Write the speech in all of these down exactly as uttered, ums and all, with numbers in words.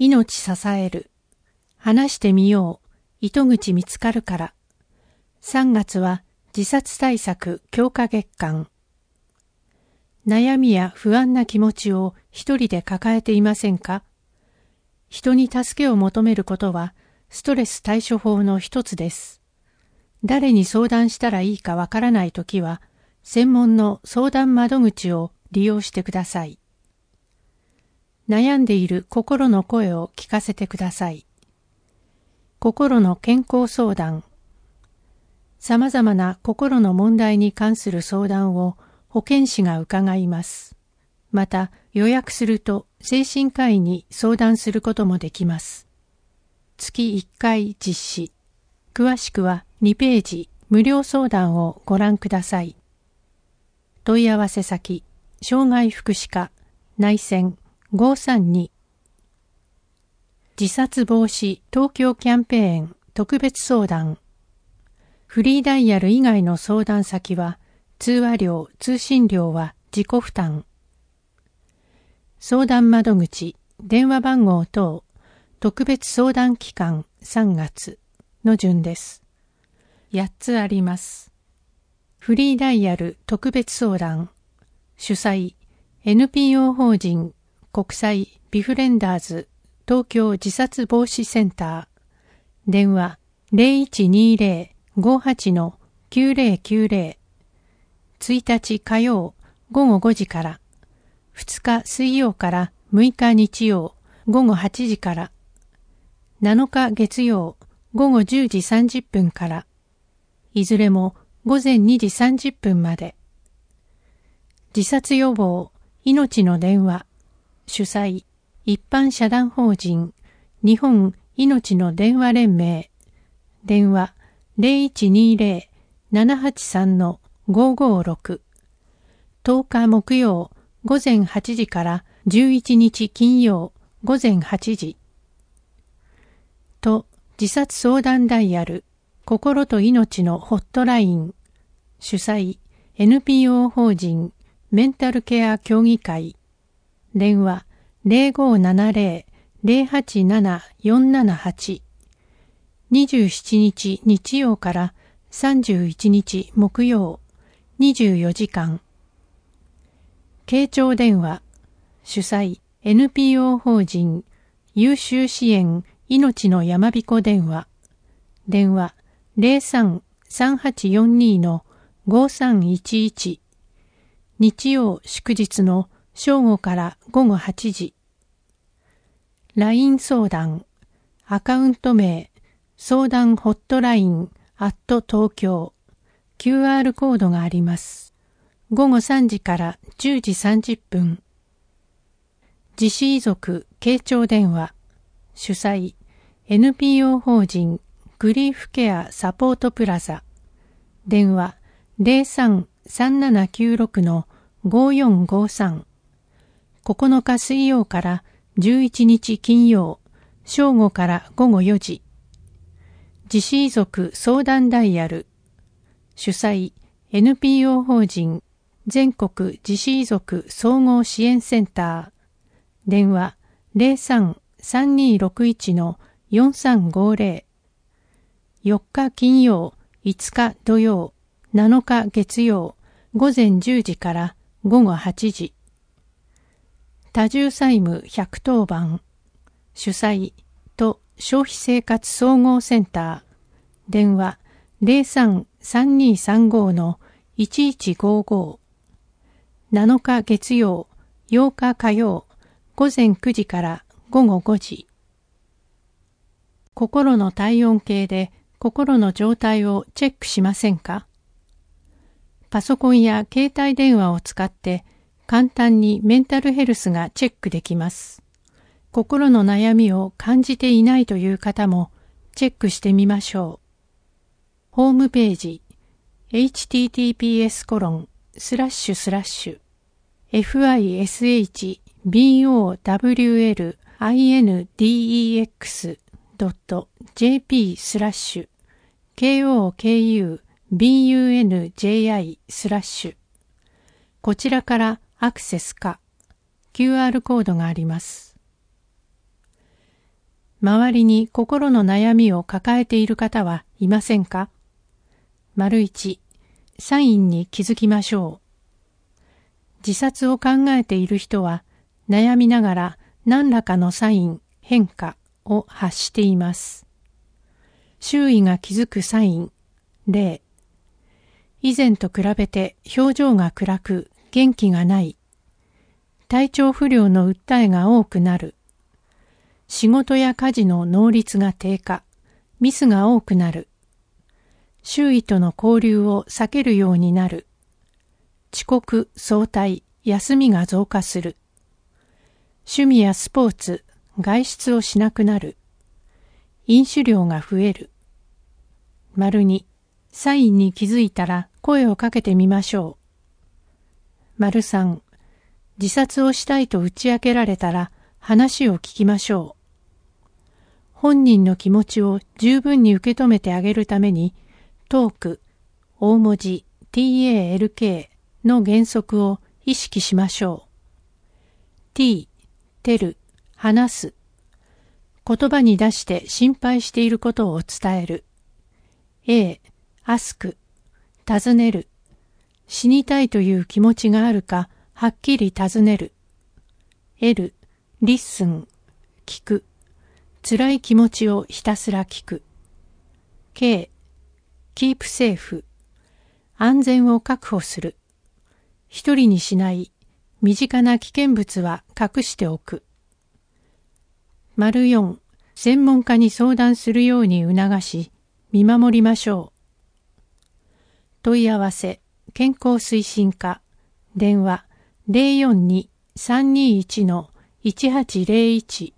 命支える。話してみよう。糸口見つかるから。さんがつは自殺対策強化月間。悩みや不安な気持ちを一人で抱えていませんか？人に助けを求めることはストレス対処法の一つです。誰に相談したらいいかわからないときは、専門の相談窓口を利用してください。悩んでいる心の声を聞かせてください。心の健康相談。さまざまな心の問題に関する相談を保健師が伺います。また予約すると精神科医に相談することもできます。月いっかい実施。詳しくはにページ無料相談をご覧ください。問い合わせ先、障害福祉課内線ごーさんに。自殺防止東京キャンペーン特別相談。フリーダイヤル以外の相談先は通話料・通信料は自己負担。相談窓口、電話番号等、特別相談期間さんがつの順です。やっつあります。フリーダイヤル特別相談。主催、エヌピーオー 法人国際ビフレンダーズ東京自殺防止センター。電話 ゼロいちにゼロ ごはち きゅうゼロきゅうゼロ。ついたち火曜ごごごじから。ふつか水曜からむいか日曜ごごはちじから。なのか月曜ごごじゅうじさんじゅっぷんから。いずれもごぜんにじさんじゅっぷんまで。自殺予防、命の電話。主催、一般社団法人、日本命の電話連盟。電話ゼロいちにゼロ ななはちさん ごごろく。とおか木曜ごぜんはちじからじゅういちにち金曜ごぜんはちじ。と、自殺相談ダイヤル、心と命のホットライン。主催、エヌピーオー 法人、メンタルケア協議会。電話、ゼロごななゼロ ゼロはちなな よんななはち。にじゅうしちにち日曜からさんじゅういちにち木曜、にじゅうよじかん。傾聴電話、主催、エヌピーオー 法人、優秀支援命のやまびこ電話。電話、ゼロさん さんはちよんに ごさんいちいち。日曜祝日の正午からごごはちじ。ライン 相談、アカウント名、相談ホットライン、アット東京。キューアール コードがあります。ごごさんじからじゅうじさんじゅっぷん。自死遺族傾聴電話。主催、エヌピーオー 法人、グリーフケアサポートプラザ。電話、ゼロさん さんななきゅうろく ごよんごさん。ここのか水曜からじゅういちにち金曜、正午からごごよじ。自死遺族相談ダイヤル。主催、エヌピーオー 法人、全国自死遺族総合支援センター。電話、ゼロさん さんにろくいち よんさんごゼロ。よっか金曜、いつか土曜、なのか月曜、ごぜんじゅうじからごごはちじ。多重債務ひゃくとおばん。主催、都消費生活総合センター。電話、ゼロさん さんにさんご いちいちごご。なのか月曜、ようか火曜、ごぜんくじからごごごじ。心の体温計で心の状態をチェックしませんか？パソコンや携帯電話を使って簡単にメンタルヘルスがチェックできます。心の悩みを感じていないという方もチェックしてみましょう。ホームページ エイチティーティーピーエスコロンスラッシュスラッシュ エフアイエスエイチビーオーダブリューエルアイエヌディーイーエックスドットジェーピー スラッシュ ケーオーケーユービーユーエヌジェーアイ スラッシュ。こちらからアクセスか キューアール コードがあります。 周りに心の悩みを抱えている方はいませんか？丸一、サインに気づきましょう。自殺を考えている人は悩みながら何らかのサイン、変化を発しています。周囲が気づくサイン、例。以前と比べて表情が暗く元気がない。体調不良の訴えが多くなる。仕事や家事の能率が低下、ミスが多くなる。周囲との交流を避けるようになる。遅刻、早退、休みが増加する。趣味やスポーツ、外出をしなくなる。飲酒量が増える。丸に、サインに気づいたら声をかけてみましょう。丸三、自殺をしたいと打ち明けられたら話を聞きましょう。本人の気持ちを十分に受け止めてあげるために、トーク、大文字 ティーエーエルケー の原則を意識しましょう。t、テル、話す。言葉に出して心配していることを伝える。a、アスク、尋ねる。死にたいという気持ちがあるか、はっきり尋ねる。l、リッスン、聞く。辛い気持ちをひたすら聞く。k、キープセーフ。安全を確保する。一人にしない。身近な危険物は隠しておく。丸四、専門家に相談するように促し、見守りましょう。問い合わせ、健康推進課、電話 ゼロよんに さんにいち いちはちゼロいち。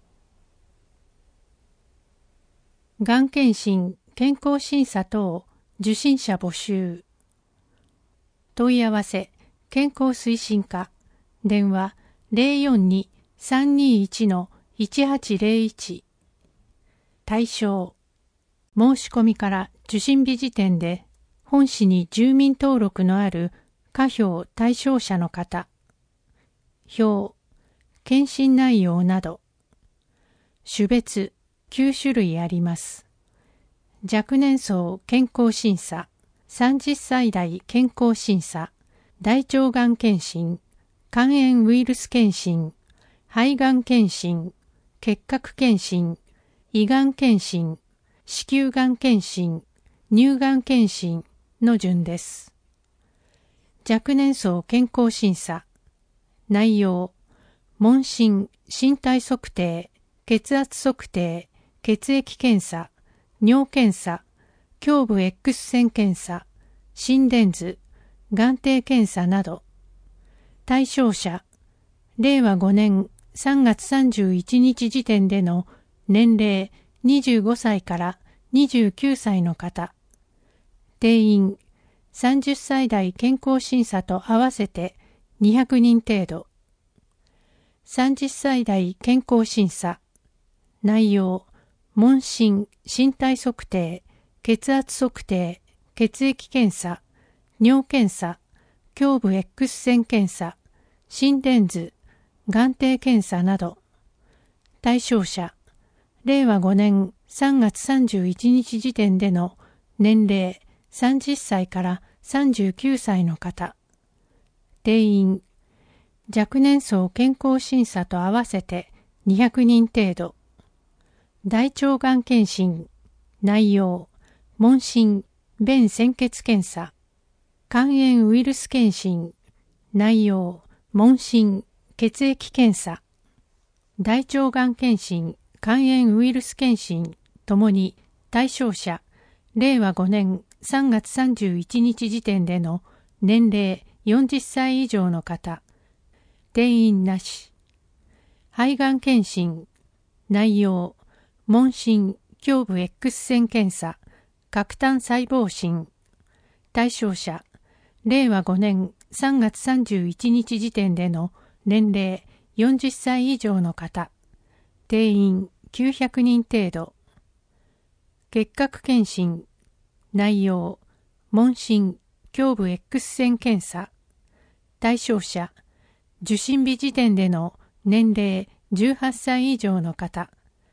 がん検診、健康審査等、受診者募集。問い合わせ、健康推進課、電話 ゼロよんに さんにいち いちはちゼロいち。対象、申し込みから受診日時点で本市に住民登録のある家標対象者の方。表、検診内容など。種別、きゅうしゅるいあります。若年層健康審査、さんじゅっさい代健康審査、大腸がん検診、肝炎ウイルス検診、肺がん検診、結核検診、胃がん検診、子宮がん検診、乳がん検診の順です。若年層健康審査、内容、問診、身体測定、血圧測定、血液検査、尿検査、胸部 X 線検査、心電図、眼底検査など。対象者、れいわごねんさんがつさんじゅういちにち時点での年齢にじゅうごさいからにじゅうきゅうさいの方。定員、さんじゅっさい代健康審査と合わせてにひゃくにん程度。さんじゅっさい代健康審査。内容、問診、身体測定、血圧測定、血液検査、尿検査、胸部 X 線検査、心電図、眼底検査など。対象者、れいわごねんさんがつさんじゅういちにち時点での年齢さんじゅっさいからさんじゅうきゅうさいの方。定員、若年層健康審査と合わせてにひゃくにん程度。大腸がん検診、内容、問診、便潜血検査、肝炎ウイルス検診、内容、問診、血液検査、大腸がん検診、肝炎ウイルス検診ともに対象者、れいわごねんさんがつさんじゅういちにち時点での年齢よんじゅっさい以上の方。定員なし。肺がん検診、内容、問診、胸部 X 線検査、核炭細胞診。対象者、れいわごねんさんがつさんじゅういちにち時点での年齢よんじゅっさい以上の方。定員きゅうひゃくにん程度。結核検診、内容、問診、胸部 X 線検査。対象者、受診日時点での年齢じゅうはっさい以上の方。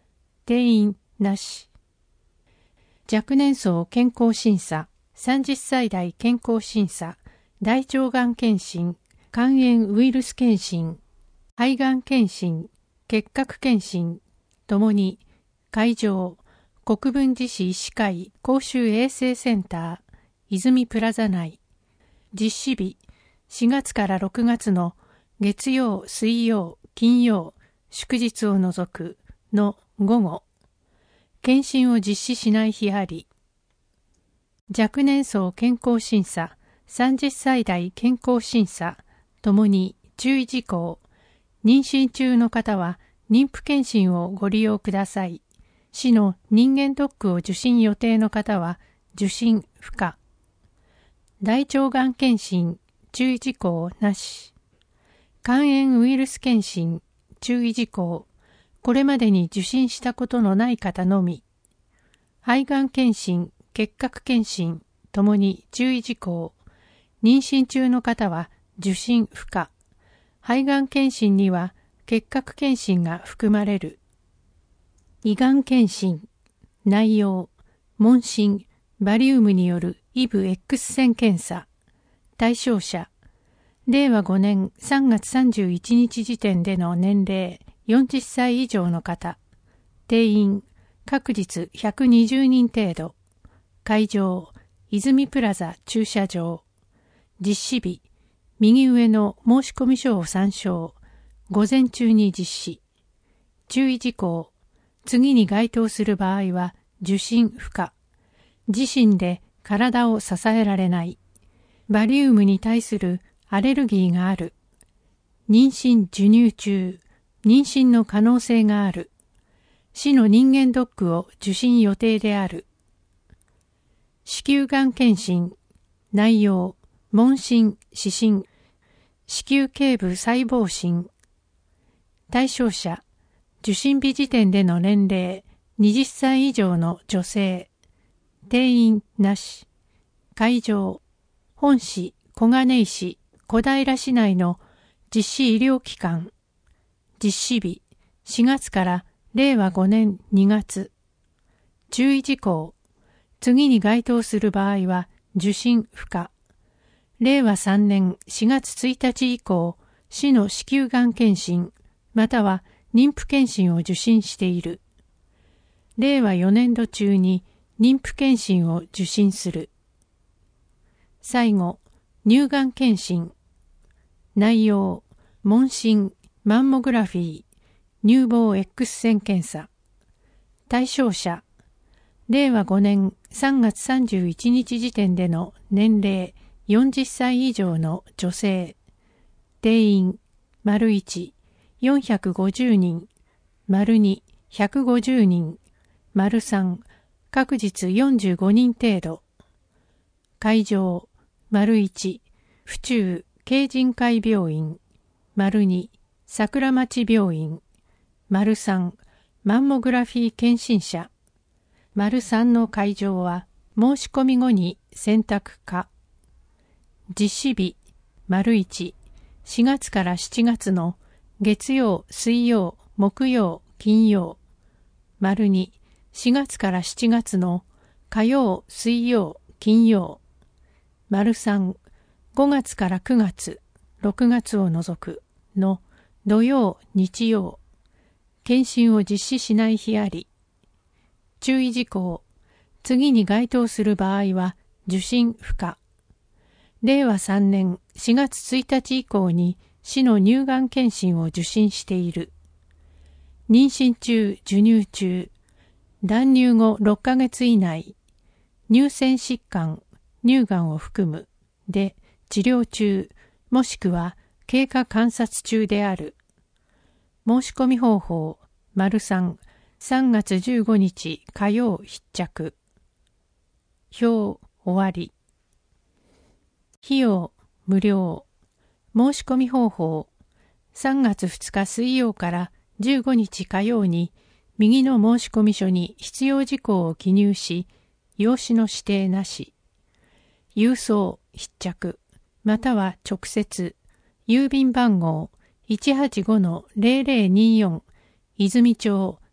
定員なし。若年層健康審査、さんじゅっさい代健康審査、大腸がん検診、肝炎ウイルス検診、肺がん検診、結核検診、ともに会場、国分寺市医師会公衆衛生センター、泉プラザ内。実施日、しがつからろくがつの月曜、水曜、金曜、祝日を除くの午後。検診を実施しない日あり。若年層健康審査、さんじゅっさい代健康審査、ともに注意事項。妊娠中の方は妊婦検診をご利用ください。市の人間ドックを受診予定の方は受診不可。大腸がん検診、注意事項なし。肝炎ウイルス検診、注意事項。これまでに受診したことのない方のみ。肺がん検診、結核検診、ともに注意事項。妊娠中の方は受診不可。肺がん検診には結核検診が含まれる。胃がん検診、内容、問診、バリウムによるイブ X 線検査。対象者、れいわごねんさんがつさんじゅういちにち時点での年齢よんじゅっさい以上の方。定員、各日ひゃくにじゅうにん程度。会場、泉プラザ駐車場。実施日、右上の申込書を参照。午前中に実施。注意事項。次に該当する場合は受診不可。自身で体を支えられない。バリウムに対するアレルギーがある。妊娠授乳中、妊娠の可能性がある。市の人間ドックを受診予定である。子宮がん検診、内容、問診、指針、子宮頸部細胞診。対象者、受診日時点での年齢はたち以上の女性。定員なし。会場、本市、小金井市、小平市内の実施医療機関。実施日、しがつかられいわごねんにがつ。注意事項。次に該当する場合は受診不可。れいわさんねんしがつついたち以降、市の子宮がん検診、または妊婦検診を受診している。れいわよねんど中に妊婦検診を受診する。最後、乳がん検診。内容、問診、マンモグラフィー、乳房 X 線検査。対象者、れいわごねんさんがつさんじゅういちにち時点での年齢よんじゅっさい以上の女性。定員、丸いち、よんひゃくごじゅうにん、丸に、ひゃくごじゅうにん、丸さん、各日よんじゅうごにん程度。会場、丸いち、府中京仁会病院、丸に、桜町病院、丸さん、マンモグラフィー検診者。丸さんの会場は申し込み後に選択可。実施日、丸いち、しがつからしちがつの月曜、水曜、木曜、金曜。丸に、しがつからしちがつの火曜、水曜、金曜。丸さん、ごがつからくがつ、ろくがつを除くの土曜、日曜。検診を実施しない日あり。注意事項。次に該当する場合は受診不可。れいわさんねんしがつついたち以降に市の乳がん検診を受診している。妊娠中、授乳中、断乳後ろっかげつ以内、乳腺疾患、乳がんを含むで治療中、もしくは経過観察中である。申し込み方法、丸さん、さんがつじゅうごにち火曜必着。表終わり。費用無料。申し込み方法、さんがつふつか水曜からじゅうごにち火曜に右の申込書に必要事項を記入し、用紙の指定なし。郵送必着、または直接、郵便番号 いちはちごのぜろぜろによん 泉町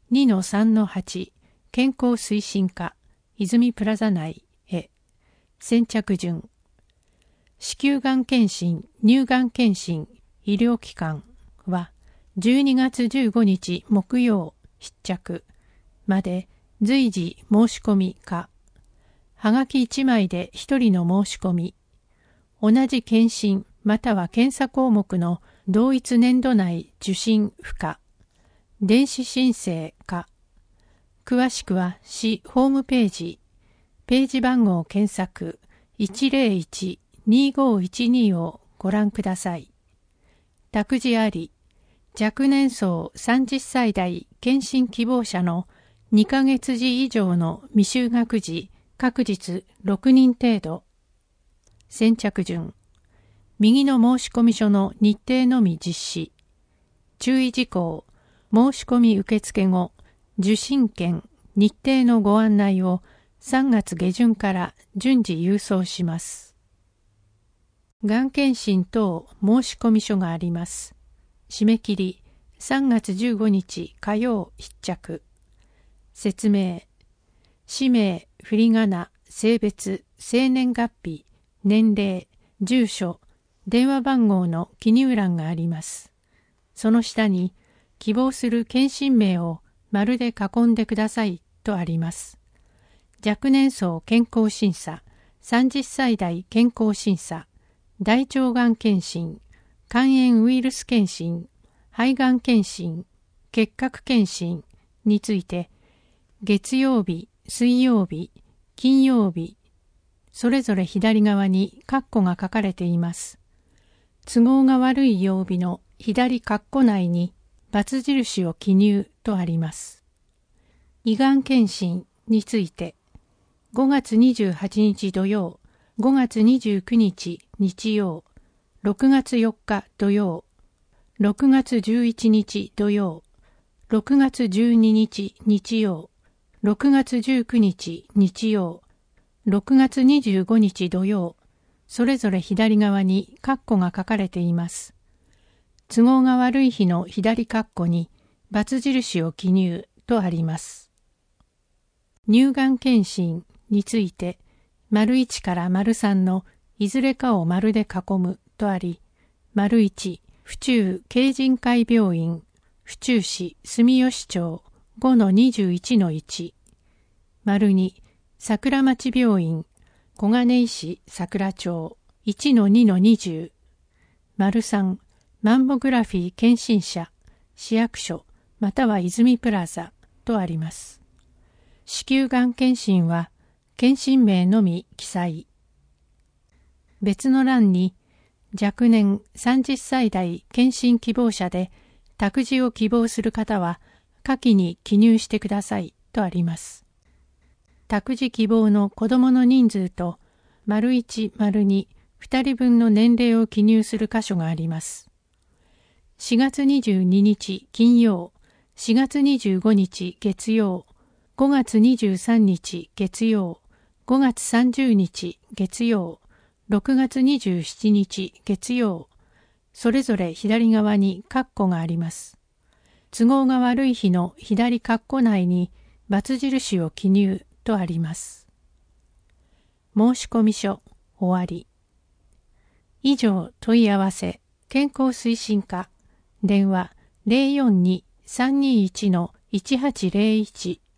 にのさんのはち 健康推進課泉プラザ内へ。先着順。子宮がん検診、乳がん検診、医療機関はじゅうにがつじゅうごにち木曜必着まで随時申し込みか。はがきいちまいでひとりの申し込み。同じ検診または検査項目の同一年度内受診不可。電子申請か。詳しくは市ホームページ、ページ番号検索 いちゼロいち にごいちに をご覧ください。託児あり、若年層さんじゅっさい代検診希望者のにかげつじ以上の未就学児各日ろくにん程度。先着順。右の申込書の日程のみ実施。注意事項。申し込み受付後、受診券、日程のご案内をさんがつげじゅんから順次郵送します。がん検診等申込書があります。締め切りさんがつじゅうごにち火曜必着。説明。氏名、振り仮名、性別、生年月日、年齢、住所、電話番号の記入欄があります。その下に希望する検診名を丸で囲んでくださいとあります。若年層健康審査、さんじゅっさい代健康審査、大腸がん検診、肝炎ウイルス検診、肺がん検診、結核検診について、月曜日、水曜日、金曜日、それぞれ左側に括弧が書かれています。都合が悪い曜日の左括弧内に×印を記入とあります。胃がん検診について、ごがつにじゅうはちにち土曜、ごがつにじゅうくにち日曜、ろくがつよっか土曜、ろくがつじゅういちにち土曜、ろくがつじゅうににち日曜、ろくがつじゅうくにち日曜、ろくがつにじゅうごにち土曜、それぞれ左側に括弧が書かれています。都合が悪い日の左括弧に×印を記入とあります。乳がん検診について、丸いちから丸さんのいずれかを丸で囲むとあり、丸いち、府中京仁会病院、府中市住吉町 ごのにじゅういちのいち、丸に、桜町病院、小金井市桜町 いちのにのにじゅう、丸さん、マンモグラフィー検診者、市役所または泉プラザとあります。子宮がん検診は検診名のみ記載。別の欄に若年さんじゅっさい代検診希望者で託児を希望する方は下記に記入してくださいとあります。託児希望の子どもの人数と丸いち、丸に、ふたりぶんの年齢を記入する箇所があります。しがつにじゅうににち金曜、しがつにじゅうごにち月曜、ごがつにじゅうさんにち月曜、ごがつさんじゅうにち月曜、ろくがつにじゅうしちにち月曜、それぞれ左側に括弧があります。都合が悪い日の左括弧内に×印を記入とあります。申込書終わり。以上問い合わせ健康推進課電話 ゼロよんに さんにいち いちはちゼロいち